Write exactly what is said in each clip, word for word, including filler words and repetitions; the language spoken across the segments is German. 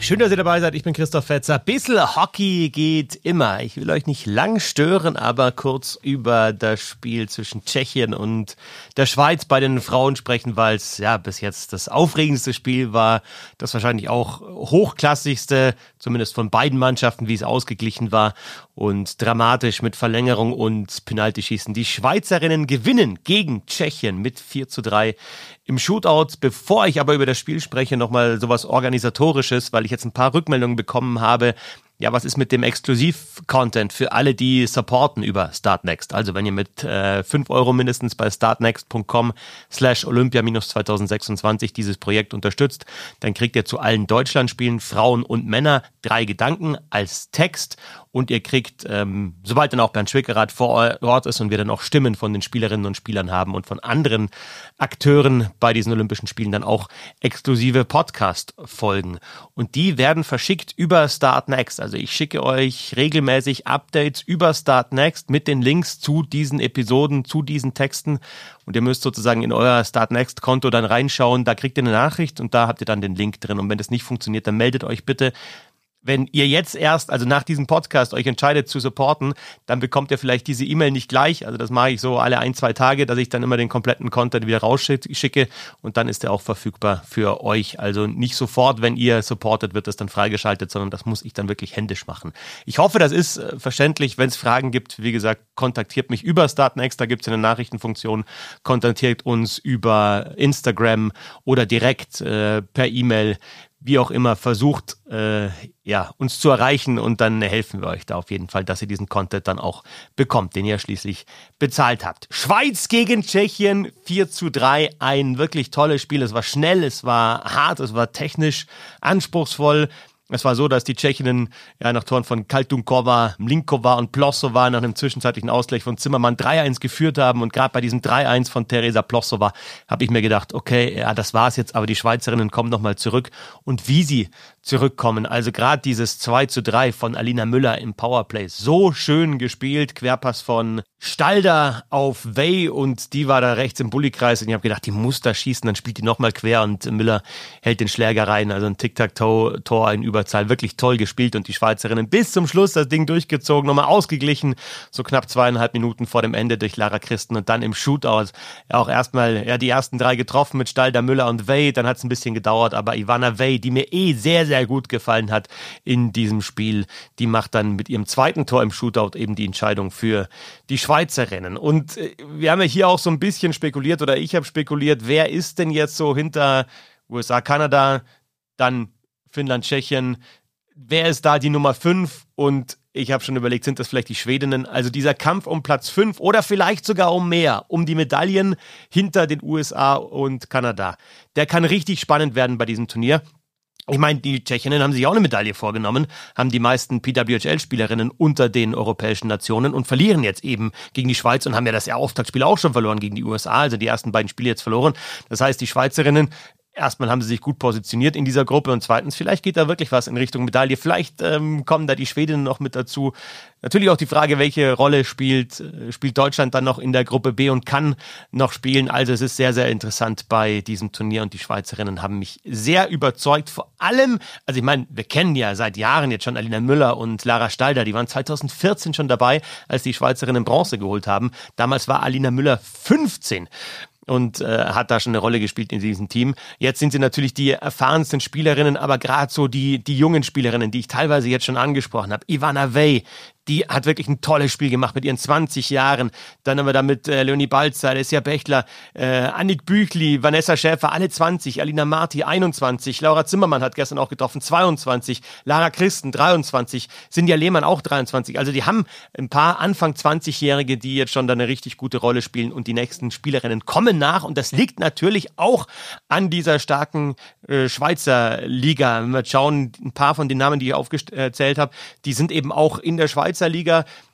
Schön, dass ihr dabei seid. Ich bin Christoph Fetzer. Bissl Hockey geht immer. Ich will euch nicht lang stören, aber kurz über das Spiel zwischen Tschechien und der Schweiz bei den Frauen sprechen, weil es ja bis jetzt das aufregendste Spiel war, das wahrscheinlich auch hochklassigste, zumindest von beiden Mannschaften, wie es ausgeglichen war und dramatisch mit Verlängerung und Penaltyschießen. Die Schweizerinnen gewinnen gegen Tschechien mit vier zu drei im Shootout. Bevor ich aber über das Spiel spreche, nochmal sowas Organisatorisches, weil ich jetzt ein paar Rückmeldungen bekommen habe. Ja, was ist mit dem Exklusiv-Content für alle, die supporten über Startnext? Also wenn ihr mit äh, fünf Euro mindestens bei startnext.com slash Olympia minus zweitausendsechsundzwanzig dieses Projekt unterstützt, dann kriegt ihr zu allen Deutschlandspielen Frauen und Männer drei Gedanken als Text und ihr kriegt, ähm, sobald dann auch Bernd Schwickerath vor Ort ist und wir dann auch Stimmen von den Spielerinnen und Spielern haben und von anderen Akteuren bei diesen Olympischen Spielen dann auch exklusive Podcast-Folgen. Und die werden verschickt über Startnext. Also ich schicke euch regelmäßig Updates über Startnext mit den Links zu diesen Episoden, zu diesen Texten. Und ihr müsst sozusagen in euer Startnext-Konto dann reinschauen. Da kriegt ihr eine Nachricht und da habt ihr dann den Link drin. Und wenn das nicht funktioniert, dann meldet euch bitte. Wenn ihr jetzt erst, also nach diesem Podcast, euch entscheidet zu supporten, dann bekommt ihr vielleicht diese E-Mail nicht gleich. Also das mache ich so alle ein, zwei Tage, dass ich dann immer den kompletten Content wieder rausschicke und dann ist der auch verfügbar für euch. Also nicht sofort, wenn ihr supportet, wird das dann freigeschaltet, sondern das muss ich dann wirklich händisch machen. Ich hoffe, das ist verständlich. Wenn es Fragen gibt, wie gesagt, kontaktiert mich über Startnext, da gibt es eine Nachrichtenfunktion. Kontaktiert uns über Instagram oder direkt äh, per E-Mail. Wie auch immer, versucht, äh, ja, uns zu erreichen und dann helfen wir euch da auf jeden Fall, dass ihr diesen Content dann auch bekommt, den ihr schließlich bezahlt habt. Schweiz gegen Tschechien, vier zu drei, ein wirklich tolles Spiel. Es war schnell, es war hart, es war technisch anspruchsvoll. Es war so, dass die Tschechinnen ja nach Toren von Kaltunkova, Mlinkova und Plossova nach einem zwischenzeitlichen Ausgleich von Zimmermann drei eins geführt haben. Und gerade bei diesem drei eins von Teresa Plossova habe ich mir gedacht, okay, ja, das war's jetzt, aber die Schweizerinnen kommen nochmal zurück. Und wie sie zurückkommen, also gerade dieses zwei zu drei von Alina Müller im Powerplay, so schön gespielt, Querpass von Stalder auf Wey und die war da rechts im Bullykreis und ich habe gedacht, die muss da schießen, dann spielt die nochmal quer und Müller hält den Schläger rein, also ein Tic-Tac-Toe-Tor in Überzahl, wirklich toll gespielt und die Schweizerinnen bis zum Schluss das Ding durchgezogen, nochmal ausgeglichen, so knapp zweieinhalb Minuten vor dem Ende durch Lara Christen und dann im Shootout auch erstmal ja die ersten drei getroffen mit Stalder, Müller und Wey, dann hat es ein bisschen gedauert, aber Ivana Wey, die mir eh sehr, sehr gut gefallen hat in diesem Spiel, die macht dann mit ihrem zweiten Tor im Shootout eben die Entscheidung für die Schweizerinnen. Und wir haben ja hier auch so ein bisschen spekuliert oder ich habe spekuliert, wer ist denn jetzt so hinter U S A, Kanada, dann Finnland, Tschechien, wer ist da die Nummer fünf? Und ich habe schon überlegt, sind das vielleicht die Schwedinnen? Also dieser Kampf um Platz fünf oder vielleicht sogar um mehr, um die Medaillen hinter den U S A und Kanada. Der kann richtig spannend werden bei diesem Turnier. Ich meine, die Tschechinnen haben sich auch eine Medaille vorgenommen, haben die meisten P W H L-Spielerinnen unter den europäischen Nationen und verlieren jetzt eben gegen die Schweiz und haben ja das Auftaktspiel auch schon verloren gegen die U S A, also die ersten beiden Spiele jetzt verloren. Das heißt, die Schweizerinnen, erstmal haben sie sich gut positioniert in dieser Gruppe und zweitens, vielleicht geht da wirklich was in Richtung Medaille. Vielleicht ähm, kommen da die Schwedinnen noch mit dazu. Natürlich auch die Frage, welche Rolle spielt äh, spielt Deutschland dann noch in der Gruppe B und kann noch spielen. Also es ist sehr, sehr interessant bei diesem Turnier und die Schweizerinnen haben mich sehr überzeugt. Vor allem, also ich meine, wir kennen ja seit Jahren jetzt schon Alina Müller und Lara Stalder. Die waren zweitausendvierzehn schon dabei, als die Schweizerinnen Bronze geholt haben. Damals war Alina Müller fünfzehn. Und äh, hat da schon eine Rolle gespielt in diesem Team. Jetzt sind sie natürlich die erfahrensten Spielerinnen, aber gerade so die die jungen Spielerinnen, die ich teilweise jetzt schon angesprochen habe. Ivana Wey, die hat wirklich ein tolles Spiel gemacht mit ihren zwanzig Jahren. Dann haben wir da mit äh, Leonie Balzer, Alessia Bechler, äh, Annik Büchli, Vanessa Schäfer, alle zwanzig, Alina Marti, einundzwanzig, Laura Zimmermann hat gestern auch getroffen, zweiundzwanzig, Lara Christen, dreiundzwanzig, Sinja Lehmann auch dreiundzwanzig. Also die haben ein paar Anfang zwanzigjährige, die jetzt schon da eine richtig gute Rolle spielen und die nächsten Spielerinnen kommen nach und das liegt natürlich auch an dieser starken äh, Schweizer Liga. Wenn wir schauen, ein paar von den Namen, die ich aufgezählt habe, die sind eben auch in der Schweizer Liga.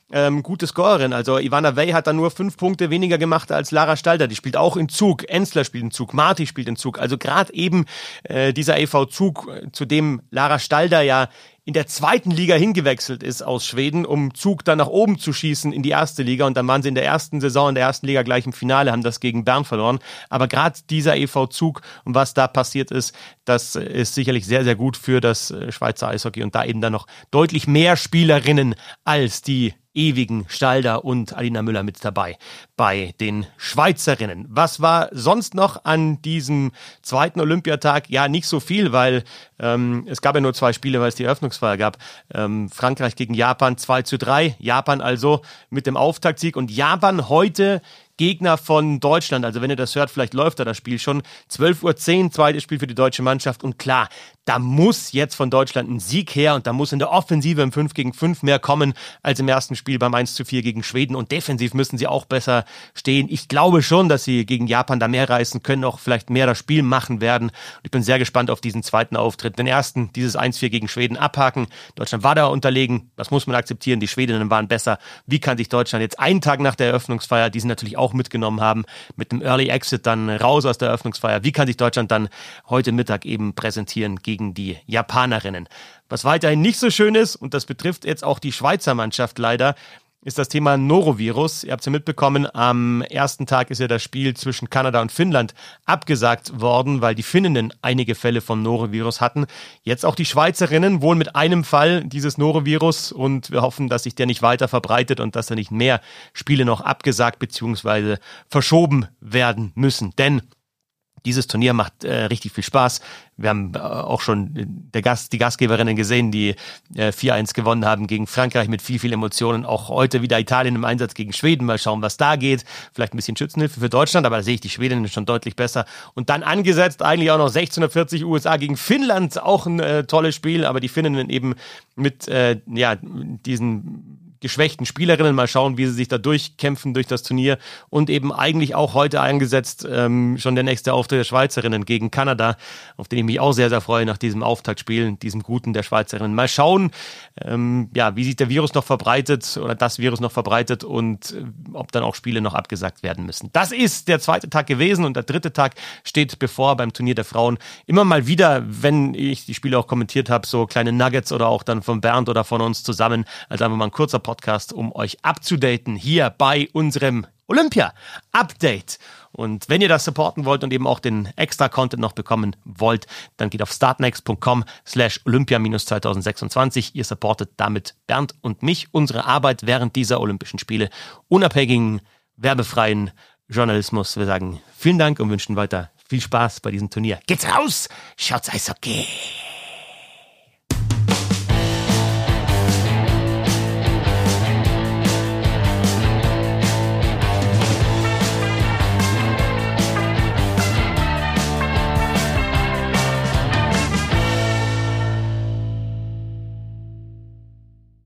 ähm, gute Scorerin. Also Ivana Wey hat da nur fünf Punkte weniger gemacht als Lara Stalder. Die spielt auch in Zug. Enzler spielt in Zug. Marti spielt in Zug. Also gerade eben äh, dieser E V Zug, zu dem Lara Stalder ja in der zweiten Liga hingewechselt ist aus Schweden, um Zug dann nach oben zu schießen in die erste Liga. Und dann waren sie in der ersten Saison, in der ersten Liga gleich im Finale, haben das gegen Bern verloren. Aber gerade dieser E V Zug und was da passiert ist, das ist sicherlich sehr, sehr gut für das Schweizer Eishockey. Und da eben dann noch deutlich mehr Spielerinnen als die ewigen Stalder und Alina Müller mit dabei bei den Schweizerinnen. Was war sonst noch an diesem zweiten Olympiatag? Ja, nicht so viel, weil ähm, es gab ja nur zwei Spiele, weil es die Eröffnungsfeier gab. Ähm, Frankreich gegen Japan zwei zu drei. Japan also mit dem Auftaktsieg und Japan heute Gegner von Deutschland. Also wenn ihr das hört, vielleicht läuft da das Spiel schon. zwölf Uhr zehn, zweites Spiel für die deutsche Mannschaft. Und klar, da muss jetzt von Deutschland ein Sieg her und da muss in der Offensive im fünf gegen fünf mehr kommen als im ersten Spiel beim eins zu vier gegen Schweden. Und defensiv müssen sie auch besser stehen. Ich glaube schon, dass sie gegen Japan da mehr reißen können, auch vielleicht mehr das Spiel machen werden. Und ich bin sehr gespannt auf diesen zweiten Auftritt. Den ersten, dieses eins vier gegen Schweden abhaken. Deutschland war da unterlegen. Das muss man akzeptieren. Die Schwedinnen waren besser. Wie kann sich Deutschland jetzt einen Tag nach der Eröffnungsfeier, die sie natürlich auch mitgenommen haben, mit dem Early Exit dann raus aus der Eröffnungsfeier, wie kann sich Deutschland dann heute Mittag eben präsentieren gegen die Japanerinnen? Was weiterhin nicht so schön ist, und das betrifft jetzt auch die Schweizer Mannschaft leider, ist das Thema Norovirus. Ihr habt es ja mitbekommen, am ersten Tag ist ja das Spiel zwischen Kanada und Finnland abgesagt worden, weil die Finninnen einige Fälle von Norovirus hatten. Jetzt auch die Schweizerinnen, wohl mit einem Fall dieses Norovirus, und wir hoffen, dass sich der nicht weiter verbreitet und dass da nicht mehr Spiele noch abgesagt bzw. verschoben werden müssen. Denn dieses Turnier macht äh, richtig viel Spaß. Wir haben äh, auch schon der Gast, die Gastgeberinnen gesehen, die äh, vier eins gewonnen haben gegen Frankreich mit viel, viel Emotionen. Auch heute wieder Italien im Einsatz gegen Schweden. Mal schauen, was da geht. Vielleicht ein bisschen Schützenhilfe für Deutschland, aber da sehe ich die Schwedinnen schon deutlich besser. Und dann angesetzt eigentlich auch noch sechzehnhundertvierzig U S A gegen Finnland. Auch ein äh, tolles Spiel, aber die Finninnen eben mit äh, ja diesen geschwächten Spielerinnen. Mal schauen, wie sie sich da durchkämpfen durch das Turnier. Und eben eigentlich auch heute eingesetzt ähm, schon der nächste Auftritt der Schweizerinnen gegen Kanada, auf den ich mich auch sehr, sehr freue nach diesem Auftaktspiel, diesem guten der Schweizerinnen. Mal schauen, ähm, ja, wie sich der Virus noch verbreitet oder das Virus noch verbreitet und äh, ob dann auch Spiele noch abgesagt werden müssen. Das ist der zweite Tag gewesen und der dritte Tag steht bevor beim Turnier der Frauen. Immer mal wieder, wenn ich die Spiele auch kommentiert habe, so kleine Nuggets oder auch dann von Bernd oder von uns zusammen, also einfach mal ein kurzer Podcast, um euch abzudaten hier bei unserem Olympia-Update. Und wenn ihr das supporten wollt und eben auch den Extra-Content noch bekommen wollt, dann geht auf startnext.com slash Olympia zwanzig sechsundzwanzig. Ihr supportet damit Bernd und mich, unsere Arbeit während dieser Olympischen Spiele, unabhängigen, werbefreien Journalismus. Wir sagen vielen Dank und wünschen weiter viel Spaß bei diesem Turnier. Geht's raus! Schaut's Eishockey!